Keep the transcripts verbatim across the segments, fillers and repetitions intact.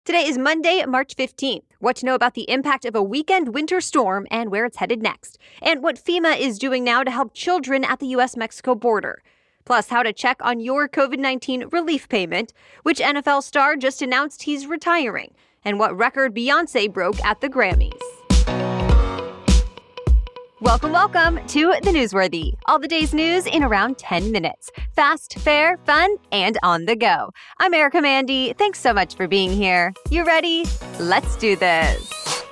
Today is Monday, March fifteenth. What to know about the impact of a weekend winter storm and where it's headed next. And what FEMA is doing now to help children at the U S Mexico border. Plus, how to check on your covid nineteen relief payment, which N F L star just announced he's retiring, and what record Beyonce broke at the Grammys. Welcome, welcome to The Newsworthy. All the day's news in around ten minutes. Fast, fair, fun, and on the go. I'm Erica Mandy. Thanks so much for being here. You ready? Let's do this.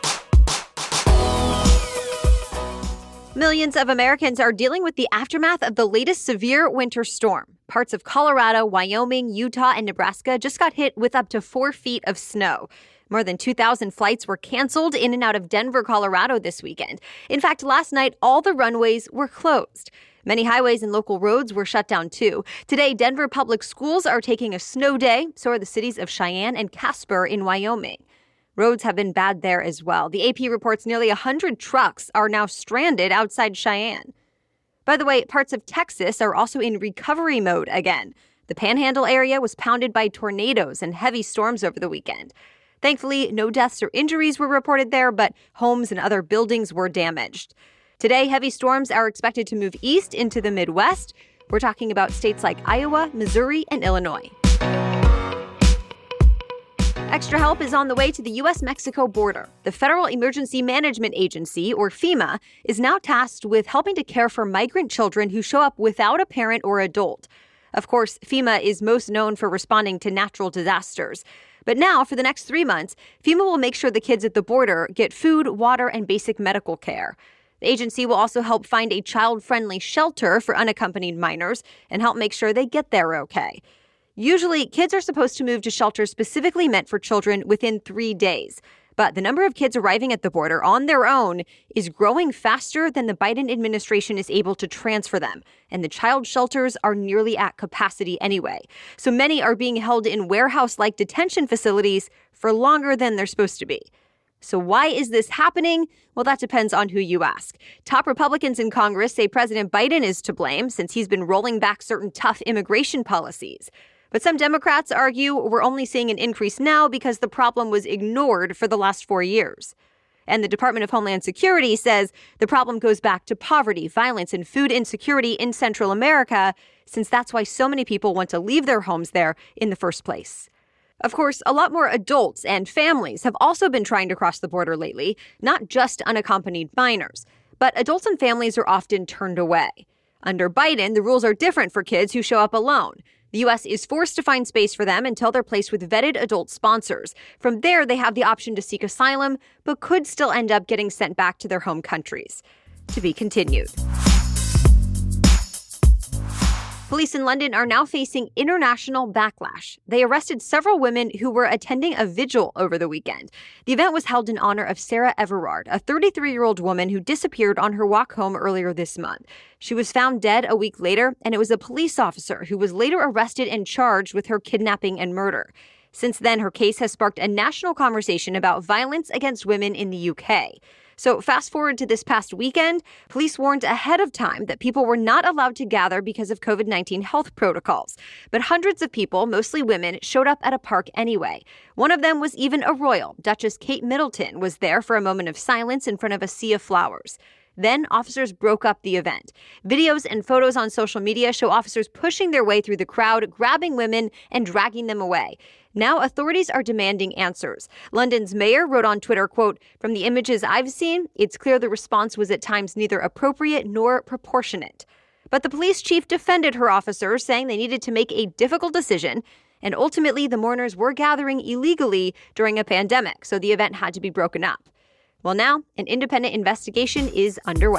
Millions of Americans are dealing with the aftermath of the latest severe winter storm. Parts of Colorado, Wyoming, Utah, and Nebraska just got hit with up to four feet of snow. More than two thousand flights were canceled in and out of Denver, Colorado this weekend. In fact, last night, all the runways were closed. Many highways and local roads were shut down, too. Today, Denver public schools are taking a snow day. So are the cities of Cheyenne and Casper in Wyoming. Roads have been bad there as well. The A P reports nearly one hundred trucks are now stranded outside Cheyenne. By the way, parts of Texas are also in recovery mode again. The Panhandle area was pounded by tornadoes and heavy storms over the weekend. Thankfully, no deaths or injuries were reported there, but homes and other buildings were damaged. Today, heavy storms are expected to move east into the Midwest. We're talking about states like Iowa, Missouri, and Illinois. Extra help is on the way to the U S Mexico border. The Federal Emergency Management Agency, or FEMA, is now tasked with helping to care for migrant children who show up without a parent or adult. Of course, FEMA is most known for responding to natural disasters. But now, for the next three months, FEMA will make sure the kids at the border get food, water, and basic medical care. The agency will also help find a child-friendly shelter for unaccompanied minors and help make sure they get there okay. Usually, kids are supposed to move to shelters specifically meant for children within three days. But the number of kids arriving at the border on their own is growing faster than the Biden administration is able to transfer them. And the child shelters are nearly at capacity anyway. So many are being held in warehouse-like detention facilities for longer than they're supposed to be. So why is this happening? Well, that depends on who you ask. Top Republicans in Congress say President Biden is to blame since he's been rolling back certain tough immigration policies. But some Democrats argue we're only seeing an increase now because the problem was ignored for the last four years. And the Department of Homeland Security says the problem goes back to poverty, violence, and food insecurity in Central America, since that's why so many people want to leave their homes there in the first place. Of course, a lot more adults and families have also been trying to cross the border lately, not just unaccompanied minors. But adults and families are often turned away. Under Biden, the rules are different for kids who show up alone. The U S is forced to find space for them until they're placed with vetted adult sponsors. From there, they have the option to seek asylum, but could still end up getting sent back to their home countries. To be continued. Police in London are now facing international backlash. They arrested several women who were attending a vigil over the weekend. The event was held in honor of Sarah Everard, a thirty-three-year-old woman who disappeared on her walk home earlier this month. She was found dead a week later, and it was a police officer who was later arrested and charged with her kidnapping and murder. Since then, her case has sparked a national conversation about violence against women in the U K. So fast forward to this past weekend, police warned ahead of time that people were not allowed to gather because of covid nineteen health protocols. But hundreds of people, mostly women, showed up at a park anyway. One of them was even a royal. Duchess Kate Middleton was there for a moment of silence in front of a sea of flowers. Then officers broke up the event. Videos and photos on social media show officers pushing their way through the crowd, grabbing women and dragging them away. Now authorities are demanding answers. London's mayor wrote on Twitter, quote, "From the images I've seen, it's clear the response was at times neither appropriate nor proportionate." But the police chief defended her officers, saying they needed to make a difficult decision. And ultimately, the mourners were gathering illegally during a pandemic, so the event had to be broken up. Well, now, an independent investigation is underway.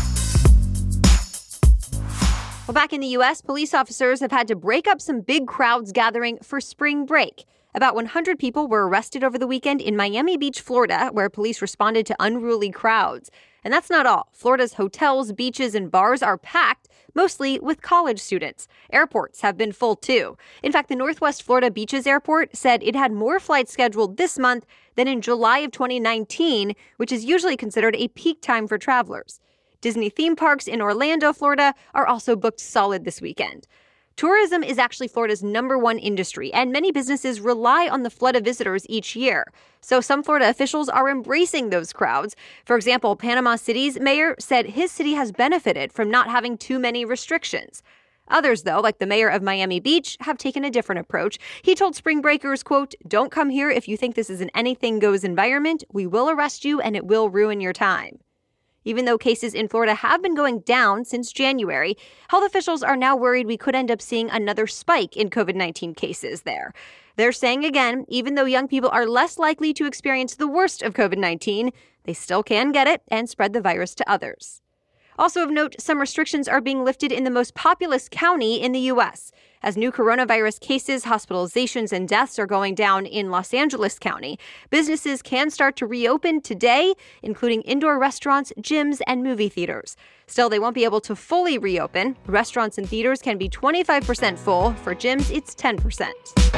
Well, back in the U S, police officers have had to break up some big crowds gathering for spring break. About one hundred people were arrested over the weekend in Miami Beach, Florida, where police responded to unruly crowds. And that's not all. Florida's hotels, beaches, and bars are packed, mostly with college students. Airports have been full, too. In fact, the Northwest Florida Beaches Airport said it had more flights scheduled this month than in July of twenty nineteen, which is usually considered a peak time for travelers. Disney theme parks in Orlando, Florida, are also booked solid this weekend. Tourism is actually Florida's number one industry, and many businesses rely on the flood of visitors each year. So some Florida officials are embracing those crowds. For example, Panama City's mayor said his city has benefited from not having too many restrictions. Others, though, like the mayor of Miami Beach, have taken a different approach. He told spring breakers, quote, "Don't come here if you think this is an anything-goes environment. We will arrest you and it will ruin your time." Even though cases in Florida have been going down since January, health officials are now worried we could end up seeing another spike in covid nineteen cases there. They're saying again, even though young people are less likely to experience the worst of covid nineteen, they still can get it and spread the virus to others. Also of note, some restrictions are being lifted in the most populous county in the U S As new coronavirus cases, hospitalizations, and deaths are going down in Los Angeles County, businesses can start to reopen today, including indoor restaurants, gyms, and movie theaters. Still, they won't be able to fully reopen. Restaurants and theaters can be twenty-five percent full. For gyms, it's ten percent.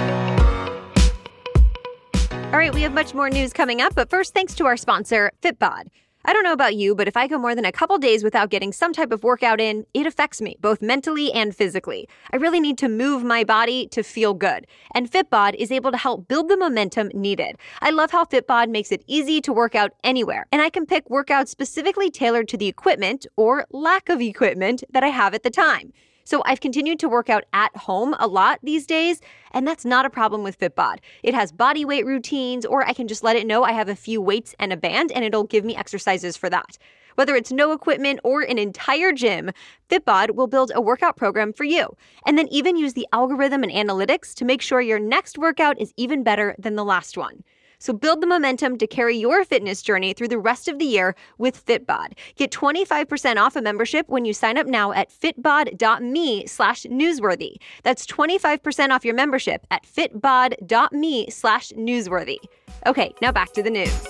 All right, we have much more news coming up, but first, thanks to our sponsor, Fitbod. I don't know about you, but if I go more than a couple days without getting some type of workout in, it affects me, both mentally and physically. I really need to move my body to feel good. And Fitbod is able to help build the momentum needed. I love how Fitbod makes it easy to work out anywhere, and I can pick workouts specifically tailored to the equipment or lack of equipment that I have at the time. So I've continued to work out at home a lot these days, and that's not a problem with Fitbod. It has body weight routines, or I can just let it know I have a few weights and a band, and it'll give me exercises for that. Whether it's no equipment or an entire gym, Fitbod will build a workout program for you, and then even use the algorithm and analytics to make sure your next workout is even better than the last one. So build the momentum to carry your fitness journey through the rest of the year with Fitbod. Get twenty-five percent off a membership when you sign up now at fitbod.me slash newsworthy. That's twenty-five percent off your membership at fitbod.me slash newsworthy. Okay, now back to the news.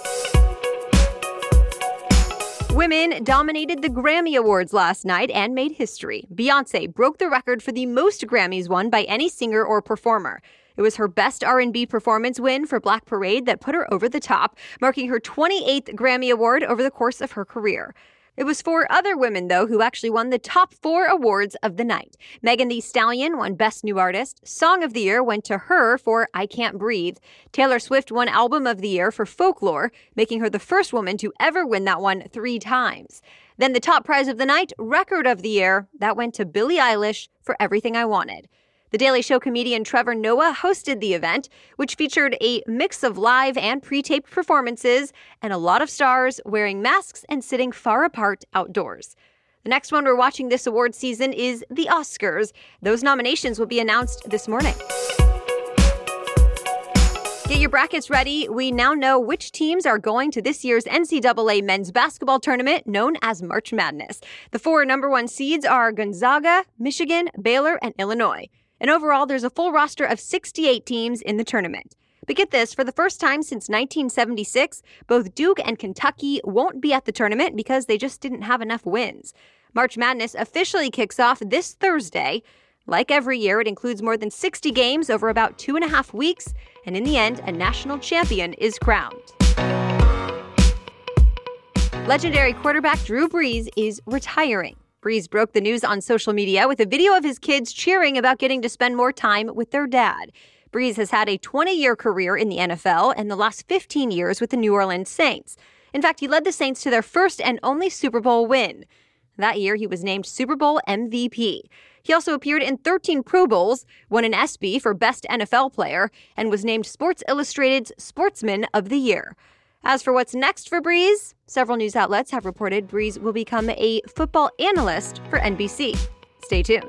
Women dominated the Grammy Awards last night and made history. Beyoncé broke the record for the most Grammys won by any singer or performer. It was her best R and B performance win for Black Parade that put her over the top, marking her twenty-eighth Grammy Award over the course of her career. It was four other women, though, who actually won the top four awards of the night. Megan Thee Stallion won Best New Artist. Song of the Year went to her for I Can't Breathe. Taylor Swift won Album of the Year for Folklore, making her the first woman to ever win that one three times. Then the top prize of the night, Record of the Year, that went to Billie Eilish for Everything I Wanted. The Daily Show comedian Trevor Noah hosted the event, which featured a mix of live and pre-taped performances and a lot of stars wearing masks and sitting far apart outdoors. The next one we're watching this award season is the Oscars. Those nominations will be announced this morning. Get your brackets ready. We now know which teams are going to this year's N C double A men's basketball tournament known as March Madness. The four number one seeds are Gonzaga, Michigan, Baylor, and Illinois. And overall, there's a full roster of sixty-eight teams in the tournament. But get this, for the first time since nineteen seventy-six, both Duke and Kentucky won't be at the tournament because they just didn't have enough wins. March Madness officially kicks off this Thursday. Like every year, it includes more than sixty games over about two and a half weeks, and in the end, a national champion is crowned. Legendary quarterback Drew Brees is retiring. Brees broke the news on social media with a video of his kids cheering about getting to spend more time with their dad. Brees has had a twenty-year career in the N F L and the last fifteen years with the New Orleans Saints. In fact, he led the Saints to their first and only Super Bowl win. That year, he was named Super Bowl M V P. He also appeared in thirteen Pro Bowls, won an ESPY for Best N F L Player, and was named Sports Illustrated's Sportsman of the Year. As for what's next for Brees, several news outlets have reported Brees will become a football analyst for N B C. Stay tuned.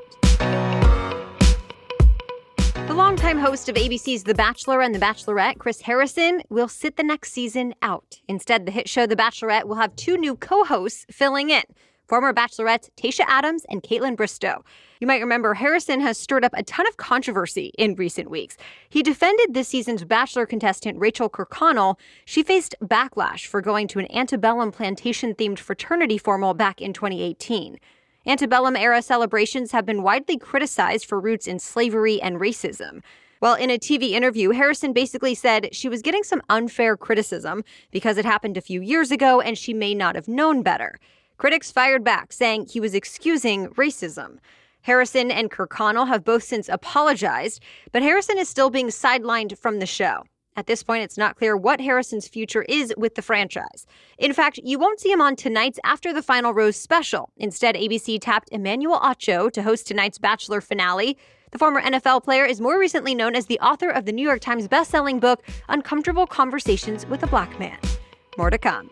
The longtime host of A B C's The Bachelor and The Bachelorette, Chris Harrison, will sit the next season out. Instead, the hit show The Bachelorette will have two new co-hosts filling in. Former Bachelorettes Tayshia Adams and Kaitlyn Bristowe. You might remember Harrison has stirred up a ton of controversy in recent weeks. He defended this season's Bachelor contestant Rachel Kirkconnell. She faced backlash for going to an antebellum plantation-themed fraternity formal back in twenty eighteen. Antebellum-era celebrations have been widely criticized for roots in slavery and racism. Well, in a T V interview, Harrison basically said she was getting some unfair criticism because it happened a few years ago and she may not have known better. Critics fired back, saying he was excusing racism. Harrison and Kirkconnell have both since apologized, but Harrison is still being sidelined from the show. At this point, it's not clear what Harrison's future is with the franchise. In fact, you won't see him on tonight's After the Final Rose special. Instead, A B C tapped Emmanuel Acho to host tonight's Bachelor finale. The former N F L player is more recently known as the author of the New York Times bestselling book, Uncomfortable Conversations with a Black Man. More to come.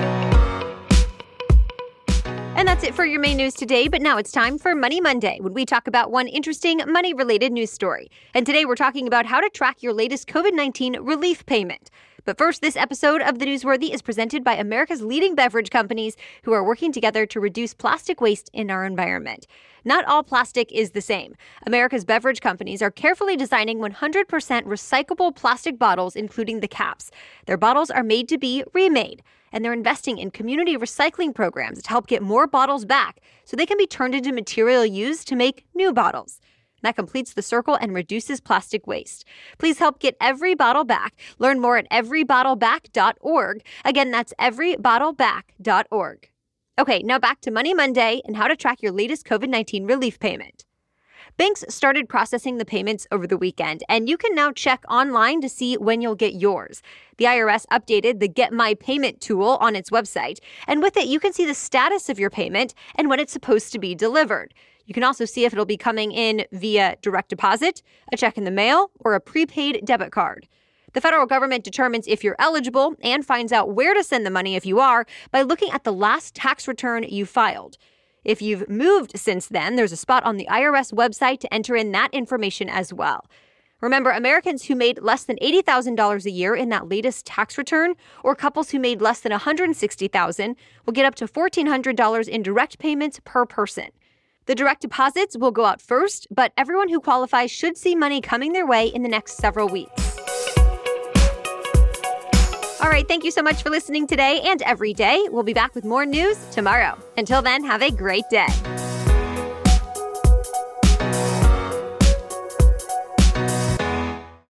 And that's it for your main news today, but now it's time for Money Monday, when we talk about one interesting money-related news story. And today we're talking about how to track your latest covid nineteen relief payment. But first, this episode of The Newsworthy is presented by America's leading beverage companies who are working together to reduce plastic waste in our environment. Not all plastic is the same. America's beverage companies are carefully designing one hundred percent recyclable plastic bottles, including the caps. Their bottles are made to be remade, and they're investing in community recycling programs to help get more bottles back so they can be turned into material used to make new bottles. That completes the circle and reduces plastic waste. Please help get every bottle back. Learn more at every bottle back dot org. Again, that's every bottle back dot org. Okay, now back to Money Monday and how to track your latest covid nineteen relief payment. Banks started processing the payments over the weekend, and you can now check online to see when you'll get yours. The I R S updated the Get My Payment tool on its website, and with it, you can see the status of your payment and when it's supposed to be delivered. You can also see if it'll be coming in via direct deposit, a check in the mail, or a prepaid debit card. The federal government determines if you're eligible and finds out where to send the money if you are by looking at the last tax return you filed. If you've moved since then, there's a spot on the I R S website to enter in that information as well. Remember, Americans who made less than eighty thousand dollars a year in that latest tax return, or couples who made less than one hundred sixty thousand dollars, will get up to fourteen hundred dollars in direct payments per person. The direct deposits will go out first, but everyone who qualifies should see money coming their way in the next several weeks. All right, thank you so much for listening today and every day. We'll be back with more news tomorrow. Until then, have a great day.